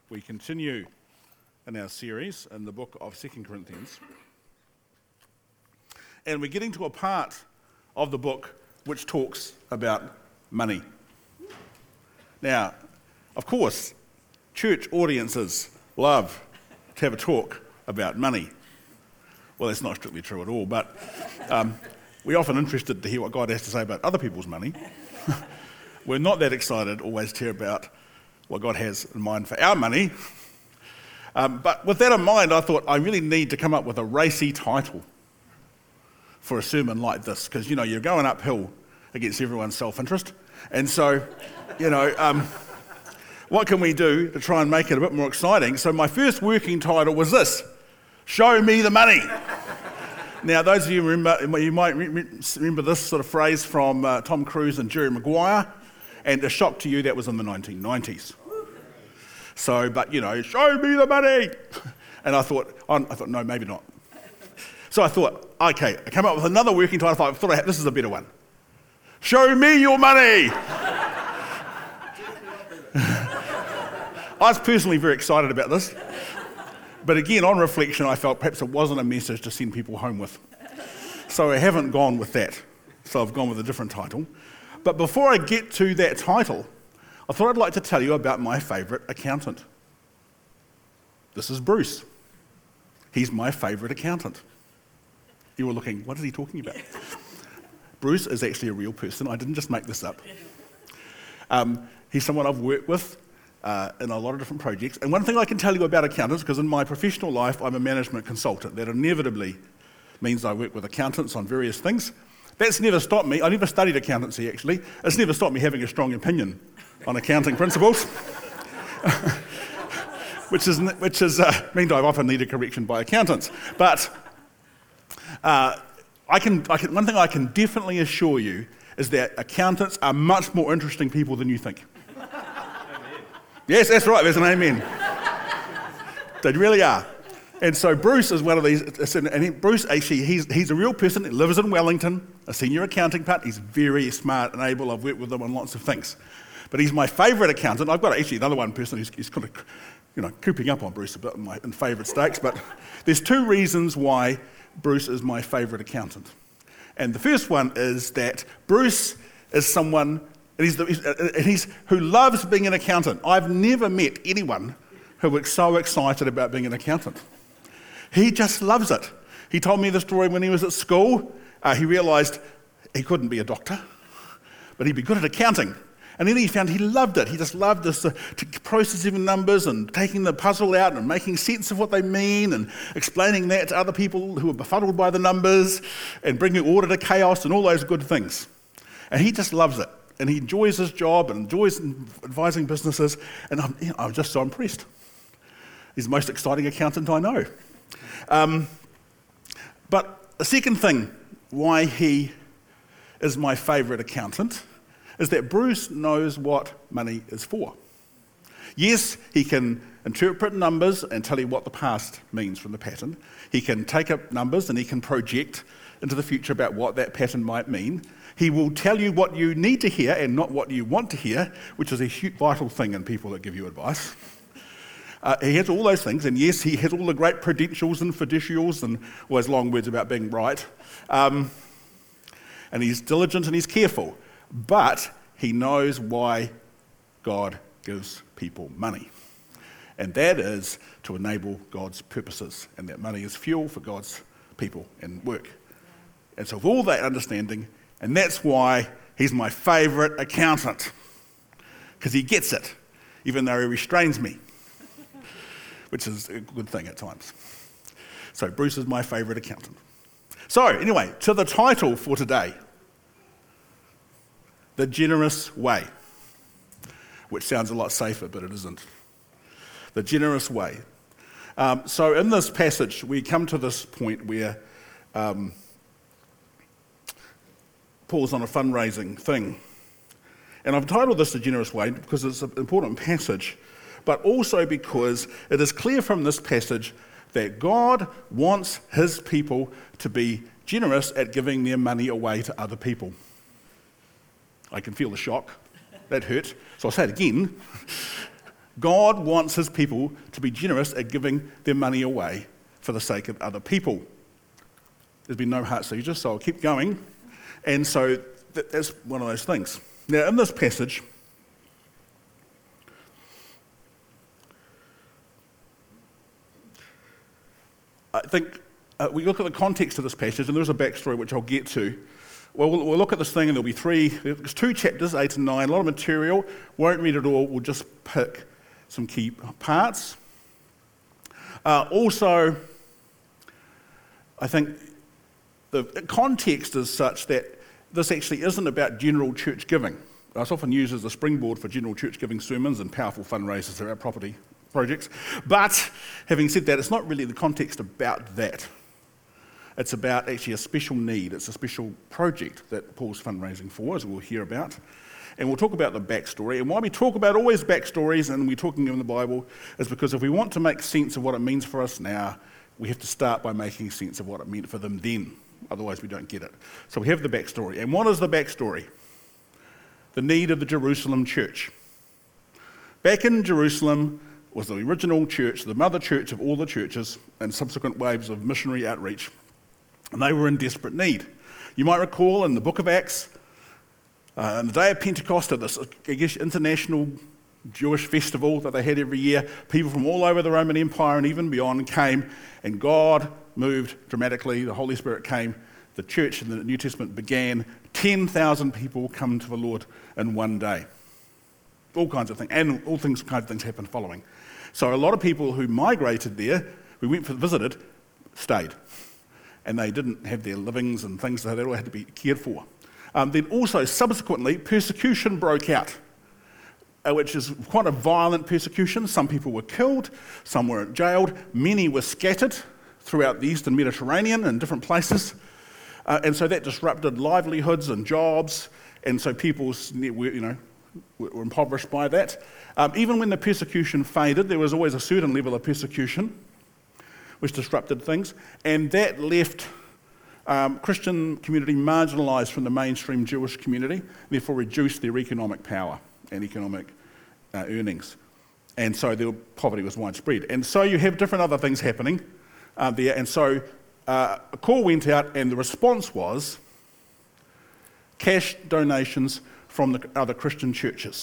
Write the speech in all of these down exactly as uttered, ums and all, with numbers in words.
we continue in our series in the book of Second Corinthians. And we're getting to a part of the book which talks about money. Now, of course, church audiences love to have a talk about money. Well, that's not strictly true at all, but um, we're often interested to hear what God has to say about other people's money. We're not that excited always to hear about what God has in mind for our money. Um, but with that in mind, I thought I really need to come up with a racy title for a sermon like this, because, you know, you're going uphill against everyone's self-interest. And so, you know, um, what can we do to try and make it a bit more exciting? So my first working title was this: Show me the money. Now, those of you remember, you might remember this sort of phrase from uh, Tom Cruise and Jerry Maguire, and a shock to you, that was in the nineteen nineties. So, but you know, show me the money. And I thought, oh, I thought, no, maybe not. So I thought, okay, I came up with another working title. I thought, I thought this is a better one. Show me your money. I was personally very excited about this. But again, on reflection, I felt perhaps it wasn't a message to send people home with. So I haven't gone with that. So I've gone with a different title. But before I get to that title, I thought I'd like to tell you about my favourite accountant. This is Bruce. He's my favourite accountant. You were looking, what is he talking about? Bruce is actually a real person. I didn't just make this up. Um, he's someone I've worked with uh, in a lot of different projects. And one thing I can tell you about accountants, because in my professional life I'm a management consultant, that inevitably means I work with accountants on various things. That's never stopped me. I never studied accountancy, actually. It's never stopped me having a strong opinion on accounting principles, which is which is uh, means I often need a correction by accountants. But uh, I can, I can. One thing I can definitely assure you is that accountants are much more interesting people than you think. Amen. Yes, that's right. There's an amen. They really are. And so Bruce is one of these, and he, Bruce actually, he's, he's a real person. He lives in Wellington, a senior accounting part. He's very smart and able. I've worked with him on lots of things. But he's my favourite accountant. I've got actually another one person who's, who's kind of, you know, cooping up on Bruce a bit in, my, in favourite stakes. But there's two reasons why Bruce is my favourite accountant. And the first one is that Bruce is someone, and he's, the, he's, and he's who loves being an accountant. I've never met anyone who was so excited about being an accountant. He just loves it. He told me the story when he was at school. Uh, he realised he couldn't be a doctor, but he'd be good at accounting. And then he found he loved it. He just loved this uh, processing numbers and taking the puzzle out and making sense of what they mean and explaining that to other people who are befuddled by the numbers and bringing order to chaos and all those good things. And he just loves it. And he enjoys his job and enjoys advising businesses. And I'm, you know, I'm just so impressed. He's the most exciting accountant I know. Um, but the second thing why he is my favourite accountant is that Bruce knows what money is for. Yes, he can interpret numbers and tell you what the past means from the pattern. He can take up numbers and he can project into the future about what that pattern might mean. He will tell you what you need to hear and not what you want to hear, which is a huge, vital thing in people that give you advice. Uh, he has all those things, and yes, he has all the great prudentials and fiducials and all those long words about being right. Um, and he's diligent and he's careful, but he knows why God gives people money. And that is to enable God's purposes, and that money is fuel for God's people and work. And so with all that understanding, and that's why he's my favourite accountant, because he gets it, even though he restrains me, which is a good thing at times. So Bruce is my favourite accountant. So anyway, to the title for today, The Generous Way, which sounds a lot safer, but it isn't. The Generous Way. Um, so in this passage, we come to this point where um, Paul's on a fundraising thing. And I've titled this The Generous Way because it's an important passage, but also because it is clear from this passage that God wants his people to be generous at giving their money away to other people. I can feel the shock. That hurt. So I'll say it again. God wants his people to be generous at giving their money away for the sake of other people. There's been no heart seizure, so I'll keep going. And so that, that's one of those things. Now, in this passage, I think uh, we look at the context of this passage, and there's a backstory which I'll get to. Well, we'll, we'll look at this thing, and there'll be three, there's two chapters, eight and nine, a lot of material. Won't read it all, we'll just pick some key parts. Uh, also, I think the context is such that this actually isn't about general church giving. It's often used as a springboard for general church giving sermons and powerful fundraisers around property projects. But having said that, it's not really the context about that. It's about actually a special need. It's a special project that Paul's fundraising for, as we'll hear about. And we'll talk about the backstory. And why we talk about always backstories and we're talking in the Bible is because if we want to make sense of what it means for us now, we have to start by making sense of what it meant for them then. Otherwise we don't get it. So we have the backstory. And what is the backstory? The need of the Jerusalem church. Back in Jerusalem was the original church, the mother church of all the churches, and subsequent waves of missionary outreach. And they were in desperate need. You might recall in the book of Acts, uh, on the day of Pentecost, at this I guess, international Jewish festival that they had every year, people from all over the Roman Empire and even beyond came, and God moved dramatically. The Holy Spirit came. The church in the New Testament began. ten thousand people come to the Lord in one day. All kinds of things, and all things, kinds of things happened following. So a lot of people who migrated there, who went for visited, stayed. And they didn't have their livings and things, so they all had to be cared for. Um, then also, subsequently, persecution broke out, uh, which is quite a violent persecution. Some people were killed, some were jailed, many were scattered throughout the Eastern Mediterranean and different places. Uh, and so that disrupted livelihoods and jobs, and so people were, you know, were impoverished by that. Um, even when the persecution faded, there was always a certain level of persecution, which disrupted things, and that left um, Christian community marginalised from the mainstream Jewish community, therefore reduced their economic power and economic uh, earnings. And so their poverty was widespread. And so you have different other things happening uh, there, and so uh, a call went out, and the response was cash donations from the other Christian churches.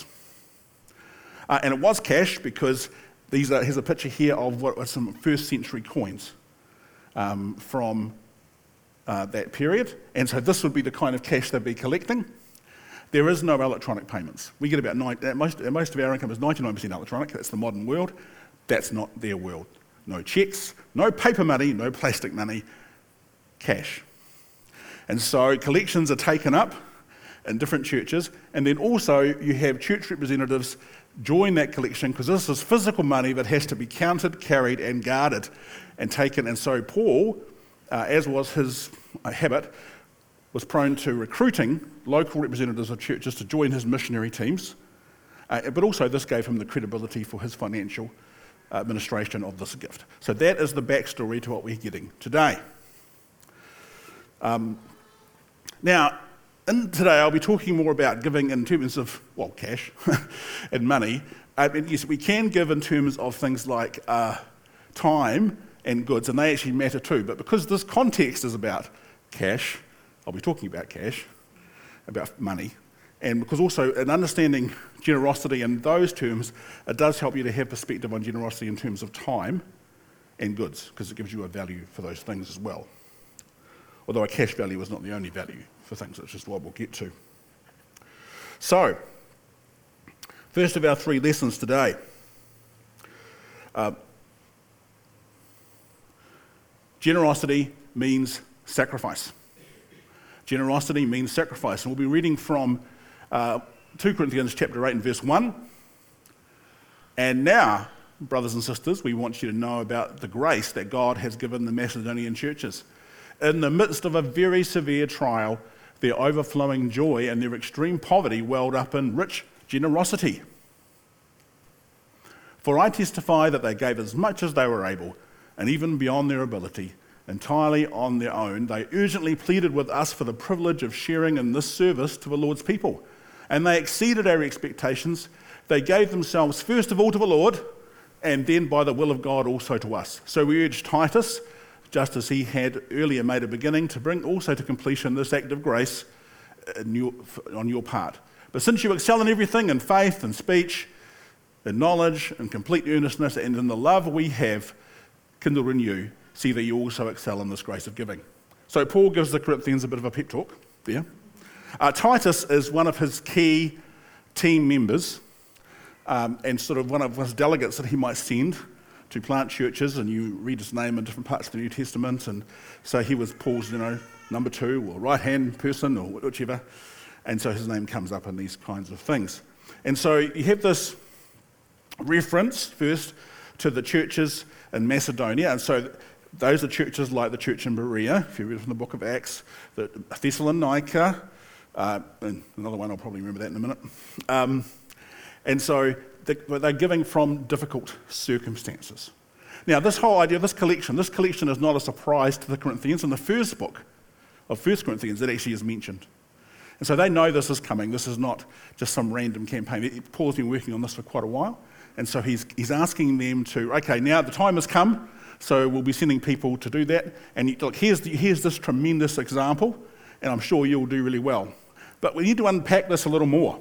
Uh, and it was cash because these are, here's a picture here of what were some first century coins um, from uh, that period. And so this would be the kind of cash they'd be collecting. There is no electronic payments. We get about, nine, most, most of our income is ninety-nine percent electronic. That's the modern world. That's not their world. No checks, no paper money, no plastic money, cash. And so collections are taken up in different churches, and then also you have church representatives join that collection because this is physical money that has to be counted, carried, and guarded and taken. And so Paul, uh, as was his uh, habit, was prone to recruiting local representatives of churches to join his missionary teams, uh, but also this gave him the credibility for his financial administration of this gift. So that is the backstory to what we're getting today. Um, now, And today I'll be talking more about giving in terms of, well, cash and money. Uh, and yes, we can give in terms of things like uh, time and goods, and they actually matter too. But because this context is about cash, I'll be talking about cash, about money, and because also in understanding generosity in those terms, it does help you to have perspective on generosity in terms of time and goods, because it gives you a value for those things as well. Although a cash value is not the only value for things, it's just what we'll get to. So, first of our three lessons today. Uh, generosity means sacrifice. Generosity means sacrifice. And we'll be reading from uh, two Corinthians chapter eight and verse one. And now, brothers and sisters, we want you to know about the grace that God has given the Macedonian churches. In the midst of a very severe trial, their overflowing joy and their extreme poverty welled up in rich generosity. For I testify that they gave as much as they were able, and even beyond their ability, entirely on their own. They urgently pleaded with us for the privilege of sharing in this service to the Lord's people. And they exceeded our expectations. They gave themselves first of all to the Lord, and then by the will of God also to us. So we urge Titus, just as he had earlier made a beginning, to bring also to completion this act of grace in your, on your part. But since you excel in everything, in faith and speech, in knowledge, in complete earnestness, and in the love we have kindled in you, see that you also excel in this grace of giving. So Paul gives the Corinthians a bit of a pep talk there. Uh, Titus is one of his key team members, um, and sort of one of his delegates that he might send to plant churches, and you read his name in different parts of the New Testament, and so he was Paul's, you know, number two or right-hand person or whichever, and so his name comes up in these kinds of things. And so you have this reference first to the churches in Macedonia, and so those are churches like the church in Berea, if you read from the book of Acts, the Thessalonica, uh, and another one, I'll probably remember that in a minute. Um, and so they're giving from difficult circumstances. Now, this whole idea, this collection, this collection is not a surprise to the Corinthians. In the first book of First Corinthians, it actually is mentioned. And so they know this is coming. This is not just some random campaign. Paul's been working on this for quite a while. And so he's, he's asking them to, okay, now the time has come, so we'll be sending people to do that. And you, look, here's, the, here's this tremendous example, and I'm sure you'll do really well. But we need to unpack this a little more.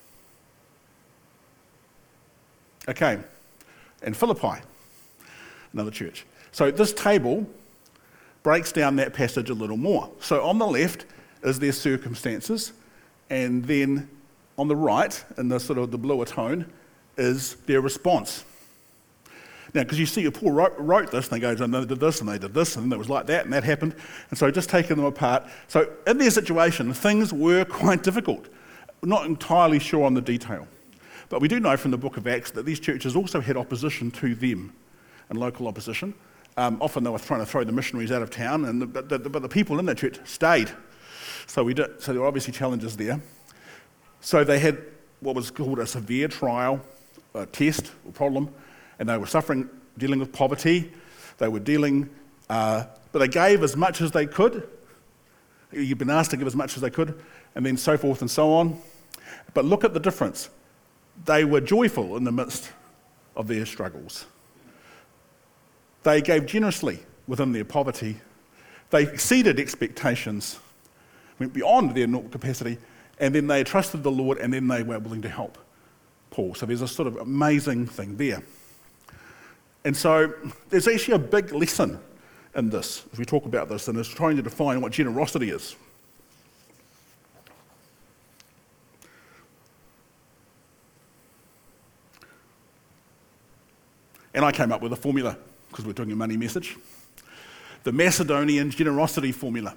Okay, and Philippi, another church. So this table breaks down that passage a little more. So on the left is their circumstances, and then on the right, in the sort of the bluer tone, is their response. Now, because you see, Paul wrote, wrote this, and they go, and they did this, and they did this, and it was like that, and that happened. And so just taking them apart. So in their situation, things were quite difficult. We're not entirely sure on the detail. But we do know from the book of Acts that these churches also had opposition to them, and local opposition. Um, often they were trying to throw the missionaries out of town, and the, but, the, but the people in that church stayed. So, we did, so there were obviously challenges there. So they had what was called a severe trial, a test or problem, and they were suffering, dealing with poverty. They were dealing, uh, but they gave as much as they could. You've been asked to give as much as they could, and then so forth and so on. But look at the difference. They were joyful in the midst of their struggles. They gave generously within their poverty. They exceeded expectations, went beyond their normal capacity, and then they trusted the Lord, and then they were willing to help Paul. So there's a sort of amazing thing there. And so there's actually a big lesson in this, if we talk about this, and it's trying to define what generosity is. And I came up with a formula, because we're doing a money message. The Macedonian generosity formula.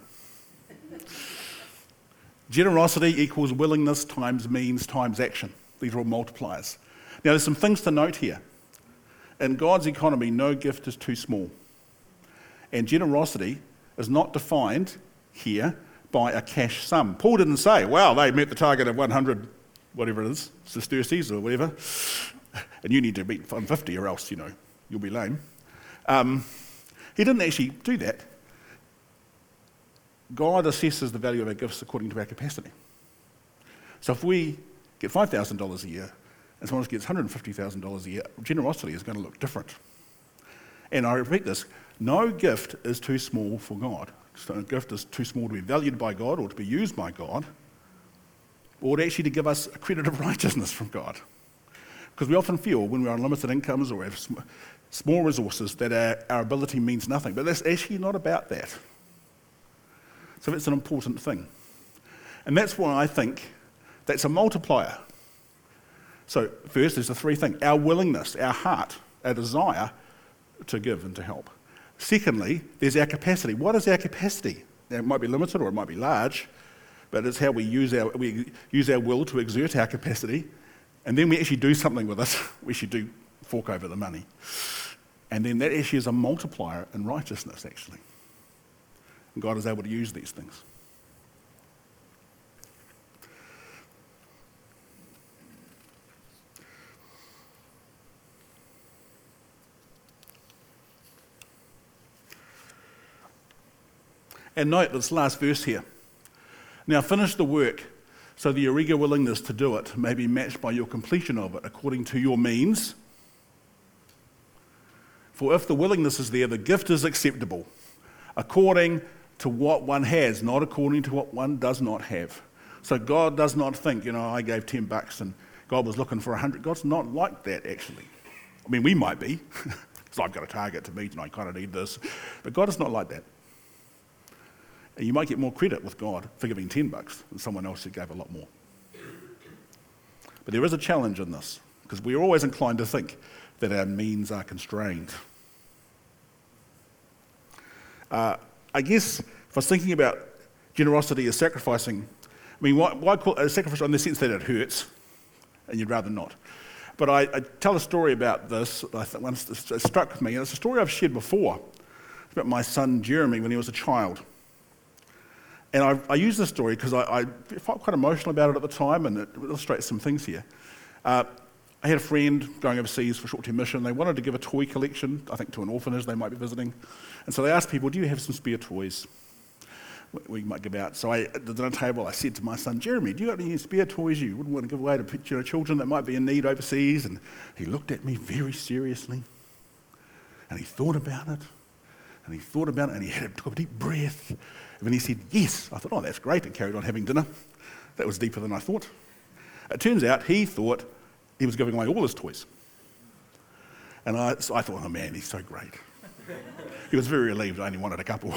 Generosity equals willingness times means times action. These are all multipliers. Now, there's some things to note here. In God's economy, no gift is too small. And generosity is not defined here by a cash sum. Paul didn't say, wow, they met the target of one hundred, whatever it is, sesterces or whatever, and you need to meet one hundred fifty or else, you know, you'll be lame. Um, he didn't actually do that. God assesses the value of our gifts according to our capacity. So if we get five thousand dollars a year and someone else gets one hundred fifty thousand dollars a year, generosity is going to look different. And I repeat this, no gift is too small for God. So a gift is too small to be valued by God or to be used by God, or actually to give us a credit of righteousness from God. Because we often feel when we're on limited incomes or have sm- small resources that our, our ability means nothing. But that's actually not about that. So it's an important thing. And that's why I think that's a multiplier. So first, there's the three things. Our willingness, our heart, our desire to give and to help. Secondly, there's our capacity. What is our capacity? Now, it might be limited or it might be large, but it's how we use our we use our will to exert our capacity, and then we actually do something with it. We should do fork over the money. And then that actually is a multiplier in righteousness, actually. And God is able to use these things. And note this last verse here. Now finish the work so that your eager willingness to do it may be matched by your completion of it according to your means. For if the willingness is there, the gift is acceptable, according to what one has, not according to what one does not have. So God does not think, you know, I gave ten bucks and God was looking for a hundred. God's not like that, actually. I mean, we might be. So I've got a target to meet and I kind of need this. But God is not like that. And you might get more credit with God for giving ten bucks than someone else who gave a lot more. But there is a challenge in this, because we're always inclined to think that our means are constrained. Uh, I guess if I was thinking about generosity as sacrificing, I mean, why, why call it a sacrifice in the sense that it hurts, and you'd rather not. But I, I tell a story about this, I think once it struck with me, and it's a story I've shared before. It's about my son Jeremy when he was a child. And I, I use this story because I, I felt quite emotional about it at the time, and it illustrates some things here. Uh, I had a friend going overseas for a short-term mission. They wanted to give a toy collection, I think to an orphanage they might be visiting. And so they asked people, do you have some spare toys we might give out? So I, at the dinner table, I said to my son, Jeremy, do you have any spare toys you wouldn't want to give away to you know, children that might be in need overseas? And he looked at me very seriously, and he thought about it, and he thought about it, and he had, took a deep breath, and then he said, yes. I thought, oh, that's great, and carried on having dinner. That was deeper than I thought. It turns out he thought he was giving away all his toys. And I, so I thought, oh man, he's so great. He was very relieved I only wanted a couple.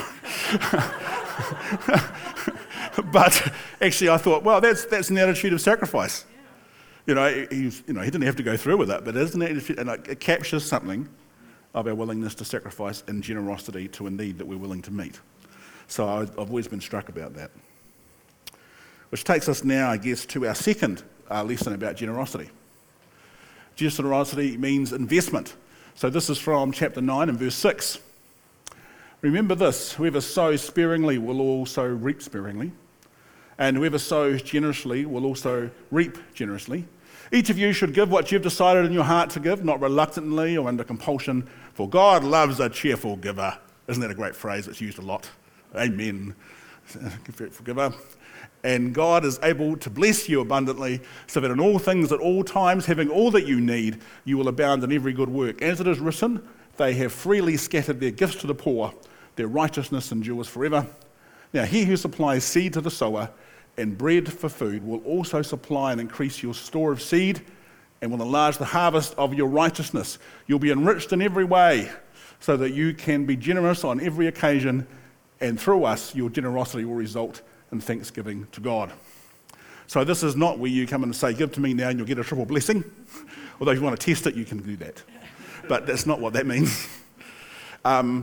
But actually I thought, well, that's that's an attitude of sacrifice. You know, he's, you know, he didn't have to go through with that, but isn't it, and it captures something of our willingness to sacrifice and generosity to a need that we're willing to meet. So I've always been struck about that. Which takes us now, I guess, to our second uh, lesson about generosity. Generosity means investment. So this is from chapter nine and verse six. Remember this, whoever sows sparingly will also reap sparingly, and whoever sows generously will also reap generously. Each of you should give what you've decided in your heart to give, not reluctantly or under compulsion, for God loves a cheerful giver. Isn't that a great phrase? It's used a lot. Amen. Forgiver. And God is able to bless you abundantly, so that in all things at all times, having all that you need, you will abound in every good work. As it is written, they have freely scattered their gifts to the poor, their righteousness endures forever. Now he who supplies seed to the sower and bread for food will also supply and increase your store of seed and will enlarge the harvest of your righteousness. You'll be enriched in every way, so that you can be generous on every occasion, and through us your generosity will result in thanksgiving to God. So this is not where you come in and say, give to me now and you'll get a triple blessing. Although if you want to test it, you can do that. But that's not what that means. Um,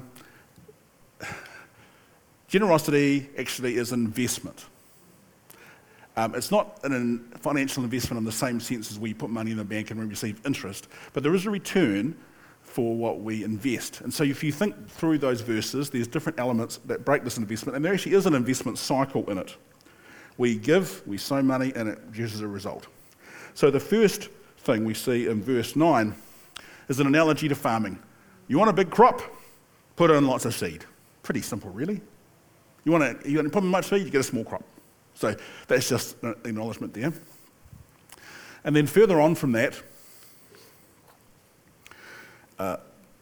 generosity actually is investment. Um, it's not an financial investment in the same sense as we put money in the bank and we receive interest, but there is a return for what we invest. And so if you think through those verses, there's different elements that break this investment, and there actually is an investment cycle in it. We give, we sow money, and it produces a result. So the first thing we see in verse nine is an analogy to farming. You want a big crop? Put in lots of seed. Pretty simple, really. You want to, you want to put in much seed? You get a small crop. So that's just an acknowledgement there. And then further on from that, Uh,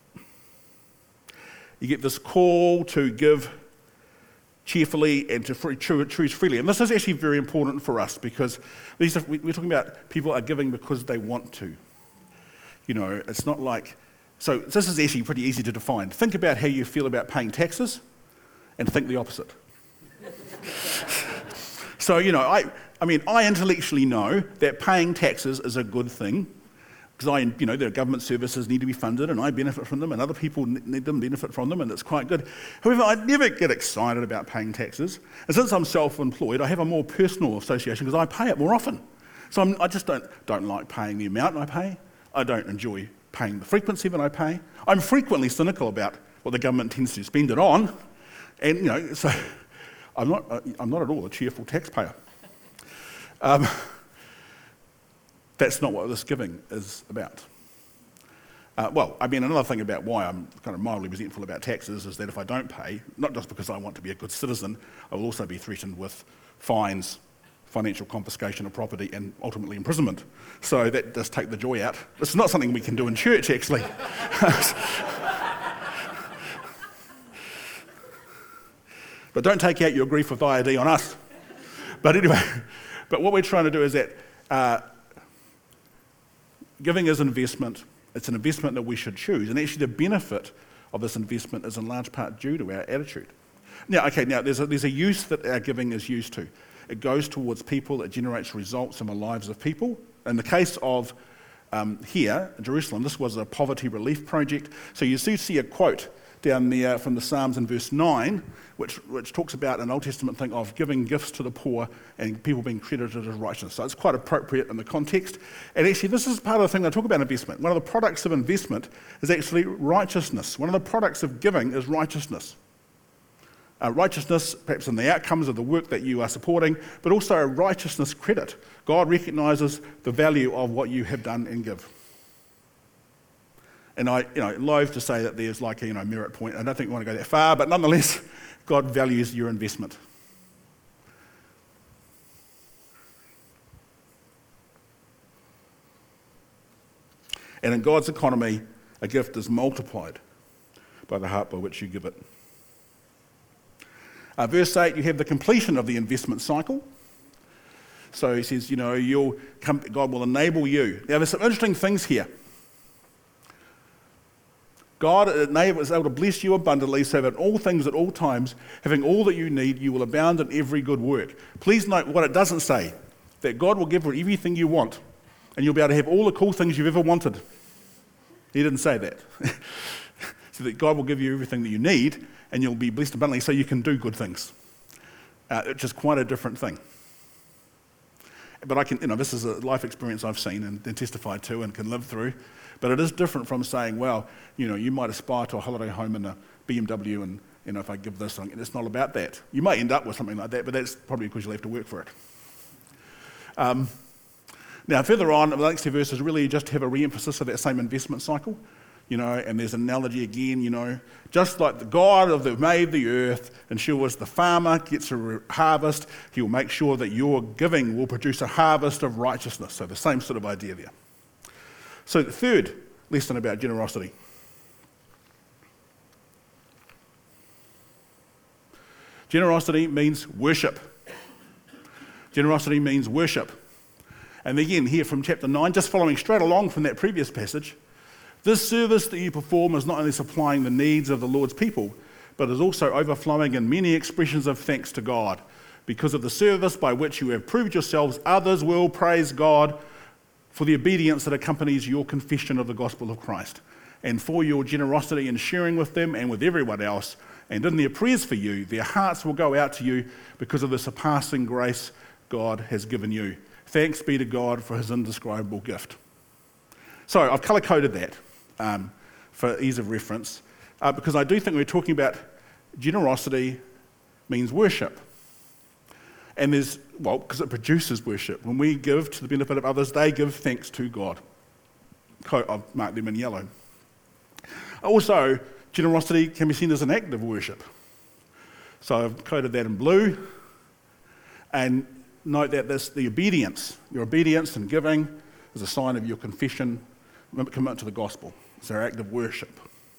you get this call to give cheerfully and to free, choose freely. And this is actually very important for us, because these are, we're talking about people are giving because they want to. You know, it's not like, so this is actually pretty easy to define. Think about how you feel about paying taxes and think the opposite. So, you know, I, I mean, I intellectually know that paying taxes is a good thing, because I, you know, their government services need to be funded, and I benefit from them, and other people need them, benefit from them, and it's quite good. However, I never get excited about paying taxes, and since I'm self-employed, I have a more personal association because I pay it more often. So I'm, I just don't don't like paying the amount I pay. I don't enjoy paying the frequency that I pay. I'm frequently cynical about what the government tends to spend it on, and you know, so I'm not I'm not at all a cheerful taxpayer. Um, That's not what this giving is about. Uh, well, I mean, another thing about why I'm kind of mildly resentful about taxes is that if I don't pay, not just because I want to be a good citizen, I will also be threatened with fines financial confiscation of property and ultimately imprisonment. So that does take the joy out. It's not something we can do in church, actually. But don't take out your grief with I O D on us. But anyway, but what we're trying to do is that uh, giving is investment. It's an investment that we should choose. And actually the benefit of this investment is in large part due to our attitude. Now, okay, now there's a, there's a use that our giving is used to. It goes towards people, it generates results in the lives of people. In the case of um, here, in Jerusalem, this was a poverty relief project. So you do see a quote down there from the Psalms in verse nine, which, which talks about an Old Testament thing of giving gifts to the poor and people being credited as righteous. So it's quite appropriate in the context. And actually, this is part of the thing they talk about investment. One of the products of investment is actually righteousness. One of the products of giving is righteousness. Uh, righteousness, perhaps in the outcomes of the work that you are supporting, but also a righteousness credit. God recognises the value of what you have done and give. And I, you know, loathe to say that there's like a, you know, merit point. I don't think we want to go that far, but nonetheless, God values your investment. And in God's economy, a gift is multiplied by the heart by which you give it. Uh, verse eight, you have the completion of the investment cycle. So he says, you know, you'll come, God will enable you. Now, there's some interesting things here. God is able to bless you abundantly so that all things at all times, having all that you need, you will abound in every good work. Please note what it doesn't say, that God will give you everything you want and you'll be able to have all the cool things you've ever wanted. He didn't say that. So that God will give you everything that you need and you'll be blessed abundantly so you can do good things, uh, which is quite a different thing. But I can, you know, this is a life experience I've seen and, and testified to and can live through. But it is different from saying, well, you know, you might aspire to a holiday home in a B M W and, you know, if I give this, it's not about that. You might end up with something like that, but that's probably because you'll have to work for it. Um, now, further on, the next two verses really just have a re-emphasis of that same investment cycle. You know, and there's an analogy again, you know, just like the God of the made the earth ensures the farmer gets a harvest, he will make sure that your giving will produce a harvest of righteousness. So the same sort of idea there. So the third lesson about generosity. Generosity means worship. Generosity means worship. And again, here from chapter nine, just following straight along from that previous passage, this service that you perform is not only supplying the needs of the Lord's people, but is also overflowing in many expressions of thanks to God. Because of the service by which you have proved yourselves, others will praise God for the obedience that accompanies your confession of the gospel of Christ, and for your generosity in sharing with them and with everyone else. And in their prayers for you, their hearts will go out to you because of the surpassing grace God has given you. Thanks be to God for his indescribable gift. So I've colour-coded that um, for ease of reference, uh, because I do think we're talking about generosity means worship. And there's, well, because it produces worship. When we give to the benefit of others, they give thanks to God. I've marked them in yellow. Also, generosity can be seen as an act of worship. So I've coded that in blue. And note that this, the obedience, your obedience and giving is a sign of your confession, commitment to the gospel. It's our act of worship.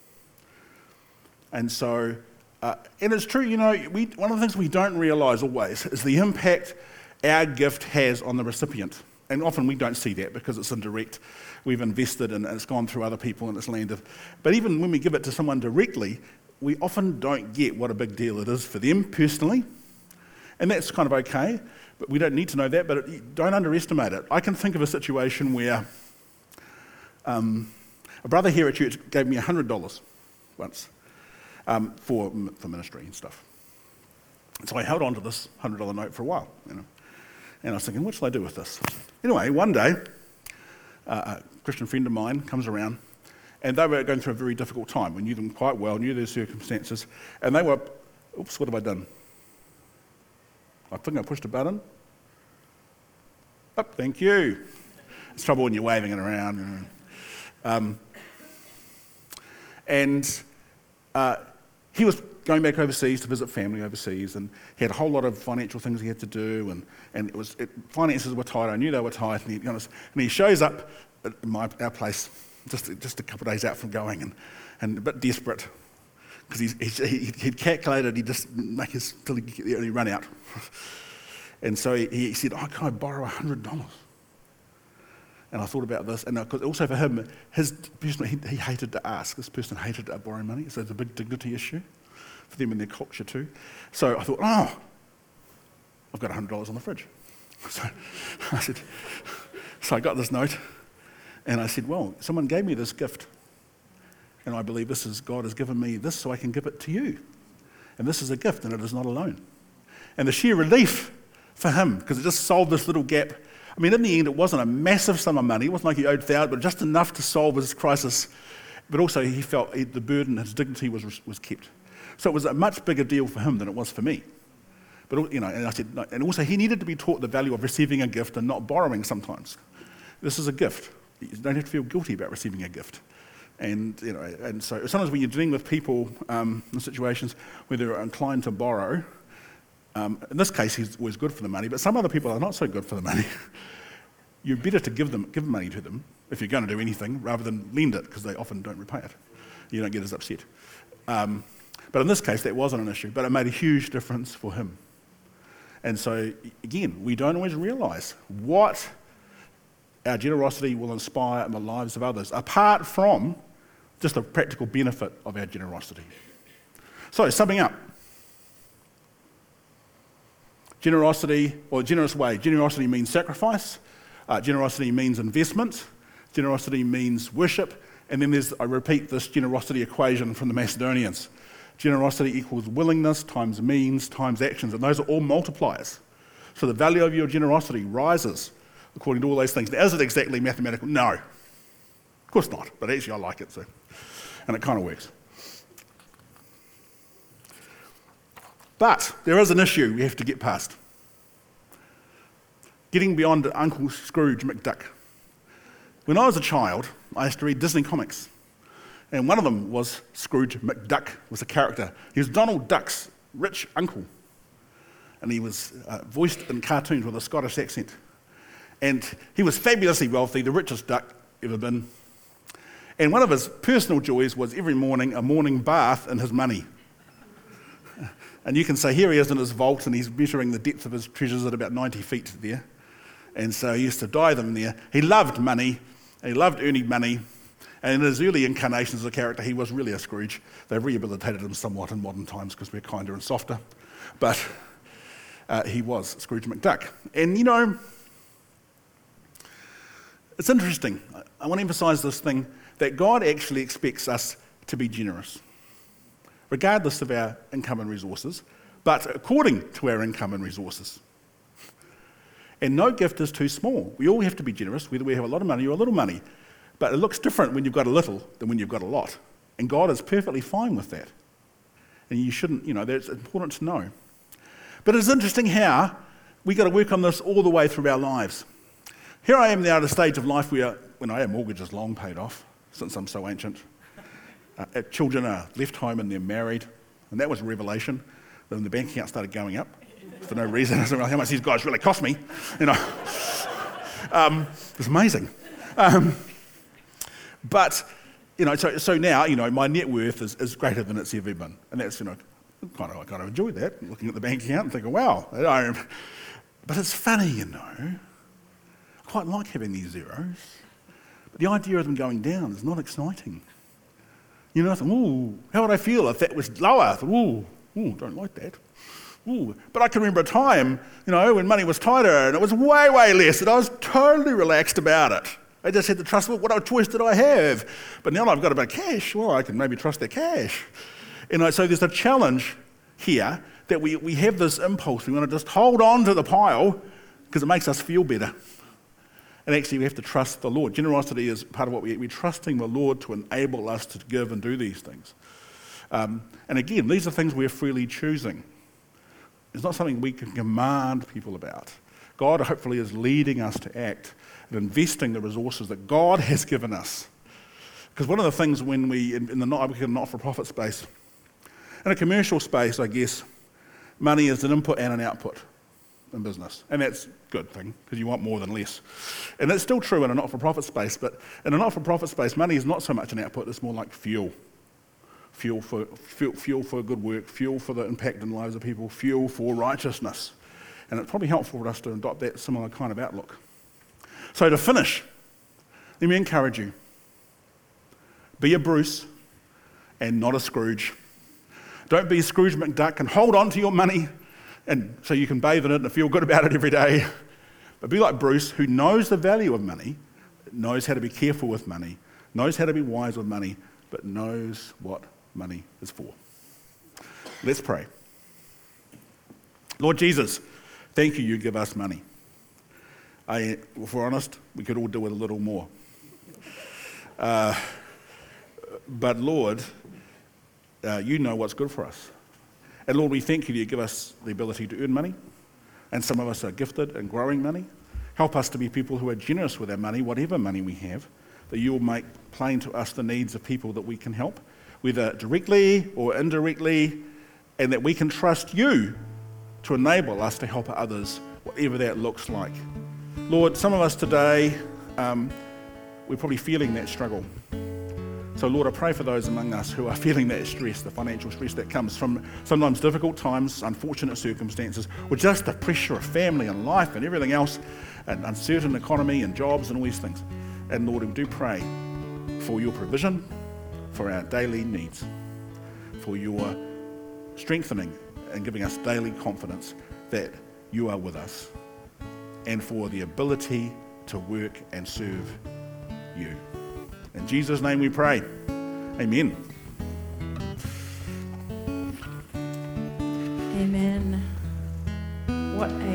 And so, uh, and it's true, you know, we, one of the things we don't realise always is the impact our gift has on the recipient. And often we don't see that because it's indirect. We've invested and it's gone through other people and it's landed. But even when we give it to someone directly, we often don't get what a big deal it is for them personally. And that's kind of okay, but we don't need to know that, but it, don't underestimate it. I can think of a situation where um, a brother here at church gave me one hundred dollars once um, for, for ministry and stuff. So I held on to this one hundred dollars note for a while, you know. And I was thinking, what shall I do with this? Anyway, one day, uh, a Christian friend of mine comes around, and they were going through a very difficult time. We knew them quite well, knew their circumstances, and they were, oops, what have I done? I think I pushed a button. Oh, thank you. It's trouble when you're waving it around. You know. um, and uh, he was going back overseas to visit family overseas, and he had a whole lot of financial things he had to do, and, and it was it, finances were tight. I knew they were tight, and he, you know, and he shows up at my, our place just just a couple of days out from going, and, and a bit desperate because he's, he's, he, he'd calculated he'd just make his till he get there and he'd run out, and so he, he said, "Oh, can I borrow a hundred dollars?" And I thought about this, and because also for him, his person, he, he hated to ask. This person hated to borrow money, so it's a big dignity issue for them in their culture too. So I thought, oh, I've got one hundred dollars on the fridge. So I said, so I got this note, and I said, well, someone gave me this gift, and I believe this is God has given me this so I can give it to you. And this is a gift, and it is not a loan. And the sheer relief for him, because it just solved this little gap. I mean, in the end, it wasn't a massive sum of money. It wasn't like he owed thousands, but just enough to solve his crisis. But also, he felt he, the burden, his dignity was was kept. So it was a much bigger deal for him than it was for me. But you know, and I said, no, and also he needed to be taught the value of receiving a gift and not borrowing sometimes. This is a gift. You don't have to feel guilty about receiving a gift. And you know, and so sometimes when you're dealing with people um, in situations where they're inclined to borrow. Um, in this case, he's always good for the money, but some other people are not so good for the money. You're better to give them give money to them if you're going to do anything rather than lend it, because they often don't repay it. You don't get as upset. Um, but in this case, that wasn't an issue, but it made a huge difference for him. And so, again, we don't always realise what our generosity will inspire in the lives of others, apart from just the practical benefit of our generosity. So, summing up. Generosity, or generous way. Generosity means sacrifice. Uh, generosity means investment. Generosity means worship. And then there's, I repeat, this generosity equation from the Macedonians. Generosity equals willingness times means times actions. And those are all multipliers. So the value of your generosity rises according to all those things. Now, is it exactly mathematical? No. Of course not. But actually I like it, so. And it kind of works. But there is an issue we have to get past. Getting beyond Uncle Scrooge McDuck. When I was a child, I used to read Disney comics. And one of them was Scrooge McDuck, was a character. He was Donald Duck's rich uncle. And he was uh, voiced in cartoons with a Scottish accent. And he was fabulously wealthy, the richest duck ever been. And one of his personal joys was every morning a morning bath in his money. And you can say, here he is in his vault, and he's measuring the depth of his treasures at about ninety feet there. And so he used to dye them there. He loved money, and he loved earning money. And in his early incarnations as a character, he was really a Scrooge. They've rehabilitated him somewhat in modern times because we're kinder and softer. But uh, he was Scrooge McDuck. And, you know, it's interesting. I want to emphasise this thing, that God actually expects us to be generous, regardless of our income and resources, but according to our income and resources. And no gift is too small. We all have to be generous, whether we have a lot of money or a little money. But it looks different when you've got a little than when you've got a lot. And God is perfectly fine with that. And you shouldn't, you know, that's important to know. But it's interesting how we've got to work on this all the way through our lives. Here I am now at a stage of life where, when our mortgage is long paid off, since I'm so ancient. Uh, children are left home and they're married. And that was a revelation. Then the bank account started going up for no reason. I didn't realize how much these guys really cost me. You know, um, it's amazing. Um, but, you know, so, so now, you know, my net worth is, is greater than it's ever been. And that's, you know, kind of, I kind of enjoy that, looking at the bank account and thinking, wow. I don't, but it's funny, you know. I quite like having these zeros. But the idea of them going down is not exciting. You know, I think, ooh, how would I feel if that was lower? I thought, ooh, ooh, don't like that. Ooh. But I can remember a time, you know, when money was tighter and it was way, way less, and I was totally relaxed about it. I just had to trust, well, what choice did I have? But now I've got a bit of cash, well, I can maybe trust that cash. You know, so there's a challenge here that we, we have this impulse. We want to just hold on to the pile because it makes us feel better. And actually, we have to trust the Lord. Generosity is part of what we, we're trusting the Lord to enable us to give and do these things. Um, and again, these are things we're freely choosing. It's not something we can command people about. God hopefully is leading us to act and investing the resources that God has given us. Because one of the things when we, in, in the not, not-for-profit space, In a commercial space, I guess, money is an input and an output in business. And that's a good thing, because you want more than less. And that's still true in a not-for-profit space, but in a not-for-profit space, money is not so much an output, it's more like fuel. Fuel for, fuel, fuel for good work, fuel for the impact in the lives of people, fuel for righteousness. And it's probably helpful for us to adopt that similar kind of outlook. So to finish, let me encourage you. Be a Bruce and not a Scrooge. Don't be Scrooge McDuck and hold on to your money and so you can bathe in it and feel good about it every day. But be like Bruce, who knows the value of money, knows how to be careful with money, knows how to be wise with money, but knows what money is for. Let's pray. Lord Jesus, thank you, you give us money. I, if we're honest, we could all do with a little more. Uh, but Lord, uh, you know what's good for us. And Lord, we thank you that you give us the ability to earn money, and some of us are gifted in growing money. Help us to be people who are generous with our money, whatever money we have, that you will make plain to us the needs of people that we can help, whether directly or indirectly, and that we can trust you to enable us to help others, whatever that looks like. Lord, some of us today, um, we're probably feeling that struggle. So Lord, I pray for those among us who are feeling that stress, the financial stress that comes from sometimes difficult times, unfortunate circumstances, or just the pressure of family and life and everything else, and uncertain economy and jobs and all these things. And Lord, we do pray for your provision, for our daily needs, for your strengthening and giving us daily confidence that you are with us, and for the ability to work and serve you. In Jesus' name we pray. Amen. Amen. What a